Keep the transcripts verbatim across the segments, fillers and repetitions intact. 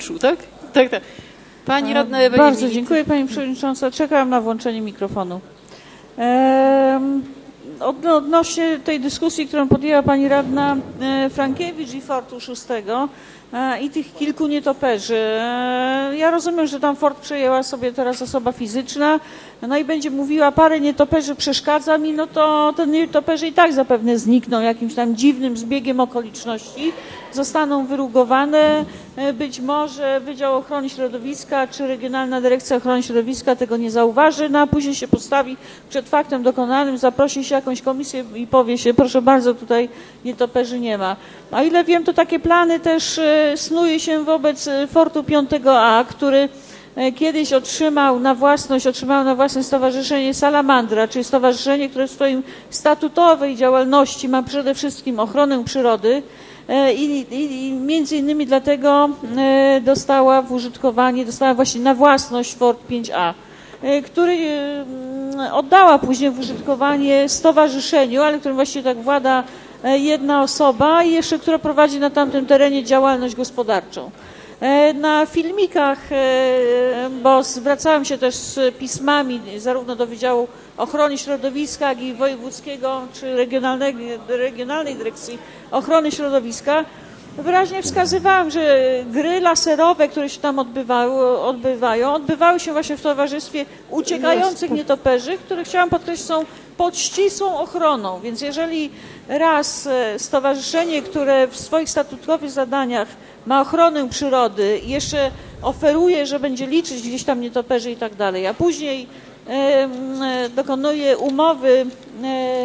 uszu, tak? Tak, tak. Pani radna Ewa Bardzo Niemiec. dziękuję Pani Przewodnicząca. Czekam na włączenie mikrofonu. Ehm, od, odnośnie tej dyskusji, którą podjęła Pani radna e, Frankiewicz i Fortu szóstego e, i tych kilku nietoperzy. E, ja rozumiem, że tam Fort przejęła sobie teraz osoba fizyczna, no i będzie mówiła, parę nietoperzy przeszkadza mi, no to te nietoperze i tak zapewne znikną jakimś tam dziwnym zbiegiem okoliczności, zostaną wyrugowane. Być może Wydział Ochrony Środowiska czy Regionalna Dyrekcja Ochrony Środowiska tego nie zauważy, no a później się postawi przed faktem dokonanym, zaprosi się jakąś komisję i powie się, proszę bardzo, tutaj nietoperzy nie ma. A ile wiem, to takie plany też snuje się wobec Fortu piątego A, który kiedyś otrzymał na własność, otrzymało na własność Stowarzyszenie Salamandra, czyli stowarzyszenie, które w swojej statutowej działalności ma przede wszystkim ochronę przyrody i, i, i między innymi dlatego dostała w użytkowanie, dostała właśnie na własność Fort pięć A, który oddała później w użytkowanie stowarzyszeniu, ale którym właściwie tak włada jedna osoba i jeszcze która prowadzi na tamtym terenie działalność gospodarczą. Na filmikach, bo zwracałam się też z pismami zarówno do Wydziału Ochrony Środowiska, jak i Wojewódzkiego czy Regionalnej, Regionalnej Dyrekcji Ochrony Środowiska, wyraźnie wskazywałam, że gry laserowe, które się tam odbywały, odbywają, odbywały się właśnie w towarzystwie uciekających nietoperzy, które chciałam podkreślić są pod ścisłą ochroną, więc jeżeli raz stowarzyszenie, które w swoich statutowych zadaniach ma ochronę przyrody i jeszcze oferuje, że będzie liczyć gdzieś tam nietoperzy i tak dalej, a później e, e, dokonuje umowy, e,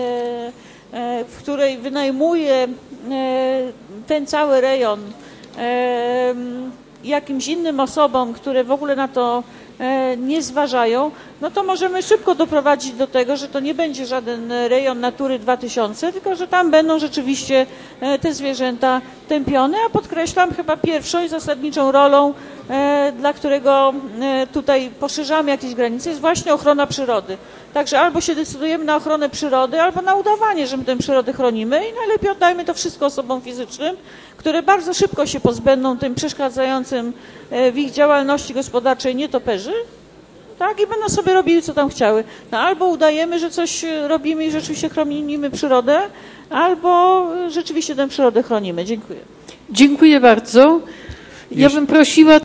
e, w której wynajmuje e, ten cały rejon e, jakimś innym osobom, które w ogóle na to e, nie zważają, no to możemy szybko doprowadzić do tego, że to nie będzie żaden rejon Natury dwa tysiące, tylko że tam będą rzeczywiście e, te zwierzęta tępione, a podkreślam, chyba pierwszą i zasadniczą rolą, e, dla którego e, tutaj poszerzamy jakieś granice, jest właśnie ochrona przyrody. Także albo się decydujemy na ochronę przyrody, albo na udawanie, że my tę przyrodę chronimy i najlepiej oddajmy to wszystko osobom fizycznym, które bardzo szybko się pozbędą tym przeszkadzającym w ich działalności gospodarczej nietoperzy, tak, i będą sobie robiły, co tam chciały. No, albo udajemy, że coś robimy i rzeczywiście chronimy przyrodę, albo rzeczywiście tę przyrodę chronimy. Dziękuję. Dziękuję bardzo. Ja bym prosiła